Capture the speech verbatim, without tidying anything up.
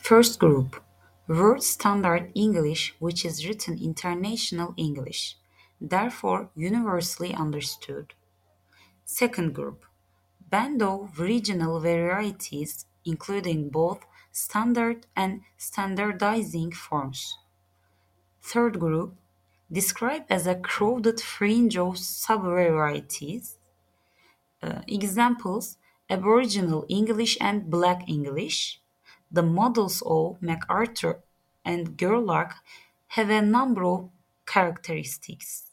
First group, World Standard English, which is written International English, therefore universally understood. Second group, band of regional varieties, including both standard and standardizing forms. Third group, described as a crowded fringe of subvarieties. Uh, examples, Aboriginal English and Black English. The models of MacArthur and Gerlach have a number of characteristics.